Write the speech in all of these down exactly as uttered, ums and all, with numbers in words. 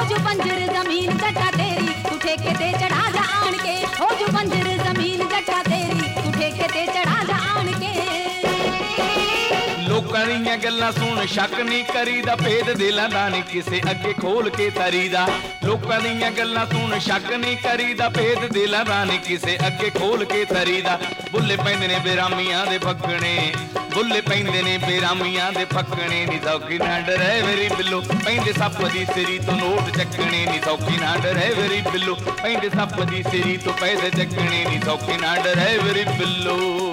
जू बंजर जमीन जट्टा तेरी तू ठेके ते चढ़ा जा आन के, हो जू बंजर जमीन जट्टा तेरी तू ठेके ते चढ़ा जा आन के। लोकां दीयां गल्लां सुन शक नहीं करीदा, भेद दिलां दा नहीं किसे अगे खोल के तरीदा। लोकां दीयां गल्लां सुन शक नहीं करीदा, भेद दिलां दा नहीं किसे अगे खोल के तरीदा। बुल्ले पैंदे ने बेरामियां दे फक्कणे, बुल्ले पैंदे ने बेरामियां दे फक्कणे, नी सौखी ना डरै मेरी बिल्लो पैंदे सप्प दी सिरी तो नोट चक्कणे, नी सौखी ना डरै मेरी बिल्लो पैंदे सप्प दी सिरी तो पैसे चक्कणे, नी सौखी ना डरै मेरी बिल्लो।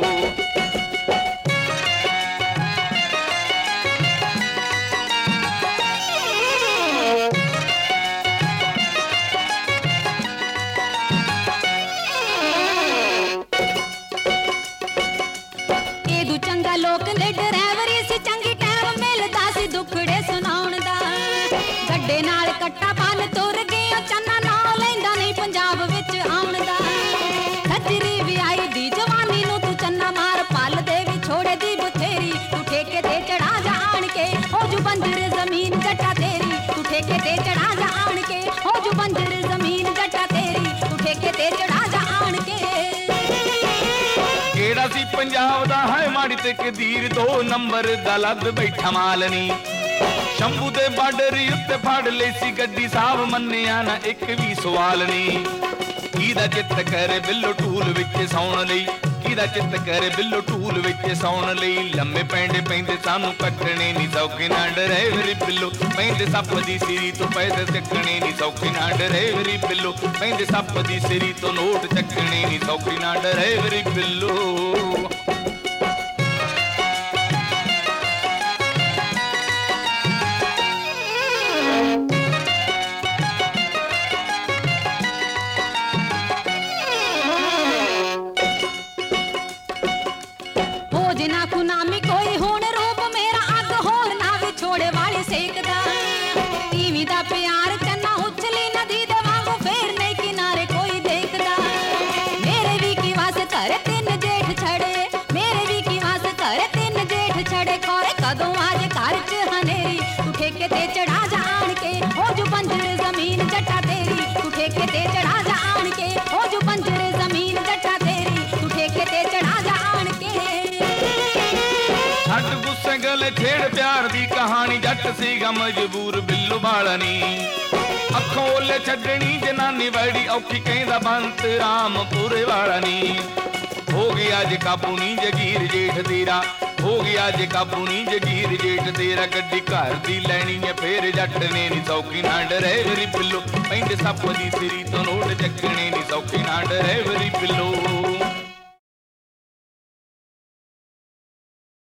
लोक दे ड्राइवरी सी चंगी टाइम मिलदा सी दुखड़े सुनाउण दा, गड्डे नाल कट्टा बन तुर गया चन्ना ना लैंदा नहीं पंजाब विच आउण दा। खजरी भी आई दी जवानी नू तू चन्ना मार पल दे भी छोड़े दी बथेरी, तू ठेके ते चढ़ा जा आण के, हो जू बंजर जमीन जट्टा तेरी तू ठेके ते चढ़ा जा आण के, हो जू बंजर जमीन जट्टा तेरी तू ठेके ते चढ़ा जा आण के। केड़ा सी पंजाब दा है माड़ी ते कदीर, दो नंबर दा लद बैठा मालनी। शंभू दे बार्डर उत्ते फड़ ले सी गड्डी, साहब मन्निया ना एक भी सवाल नहीं। कीदा चित करे बिल्लो टूल विच सौण लई, कीदा चित करे बिल्लो टूल विच सौण लई। लम्मे पैंडे पैंदे सानू कटणे, नी सौखी ना डरे मेरी बिल्लो पैंदे सप्प दी सिरी तो पैसे चकणे, नी सौखी ना डरे मेरी बिल्लो पैंदे सप्प दी सिरी तो नोट चकणे, नी सौखी ना डरे मेरी बिल्लो। ना खुनामी कोई हुण रूप मेरा अग होर ना विछोड़े वाली सेकदा, टीवी दा प्यार चन्ना उछली नदी दे वांगू फेर नहीं किनारे कोई देखदा। मेरे भी की वास कर तीन जेठ छड़े, मेरे भी की वास कर तीन जेठ छड़े, खोरे कदों आज घर च हनेरी तू ठेके ते चढ़ा जा आण के, हो जू बंजर जमीन जट्टा तेरी तू ठेके ते चढ़ा जा आण के, हो जू बंजर जमीन जट्टा तेरी तू ठेके ते चढ़ा जा आण के। छट गुस्से गले छेड़ प्यार दी कहानी, जट सीगा मजबूर बिल्लो बालनी। अखों ओले छड्डनी जनानी बड़ी औखी कहंदा बंत रामपुरे वाला नी। हो गया जे काबू नी जगीर जेठ तेरा, हो गया जे काबू नी जगीर जेठ तेरा। गड्डी घर दी लैनी है फेर जट ने, नी सौखी ना डरे मेरी बिल्लो पैंदे सप्प दी सिरी तो नोट चकणे, नी सौखी ना डरे मेरी बिल्लो।